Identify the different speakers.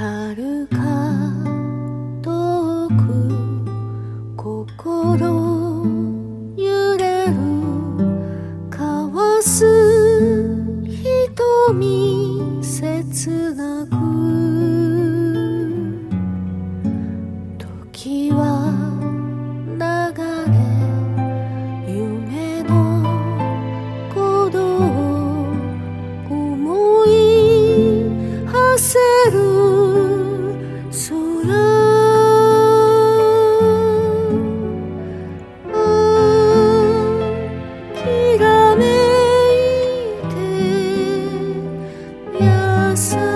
Speaker 1: 遥か遠く心揺れる交わす瞳切なく時は流れ夢の鼓動思い馳せるきらめいて優